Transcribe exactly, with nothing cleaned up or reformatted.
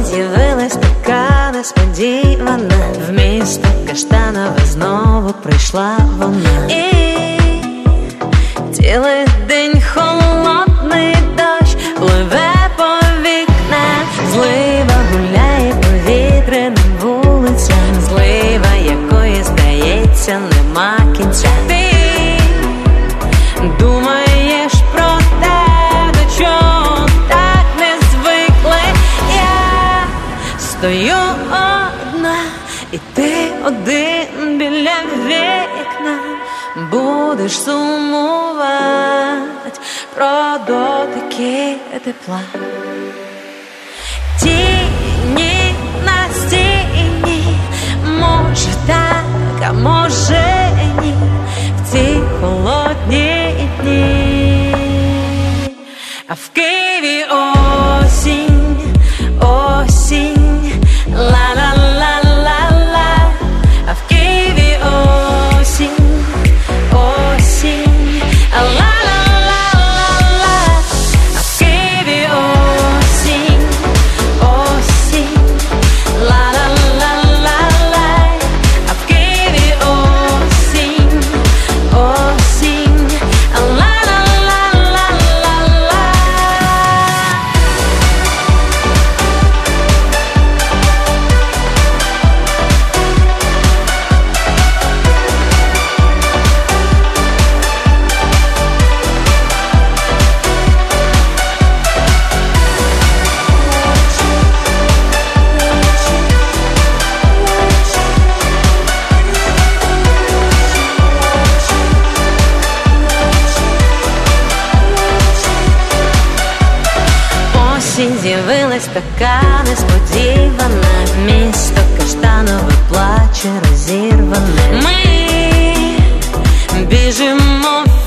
з'явилась така несподівана. В місто Каштанове знову прийшла вона. І цілий день холодний дощ пливе по вікнах. Злива гуляє повітряним вулицям. Злива, якої, здається, нема кінця. Ти думаєш про те, до чого так не звикли. Я стою одна, і ти один біля вікна. Будеш сумувати про дотики тепла. Тіні на стіні, може так, а може ні, в ці холодні дні. А в Києві осінь, осінь, ла-ла-ла-ла-ла. А в Києві осінь, осінь, ла-ла-ла-ла-ла. А в Києві осінь, осінь, ла-ла-ла-ла-ла. А в Києві осінь, осінь, ла-ла-ла-ла-ла. Осінь з'явилась така несподівана. Місто Каштанове плаче розірване. Ми біжимо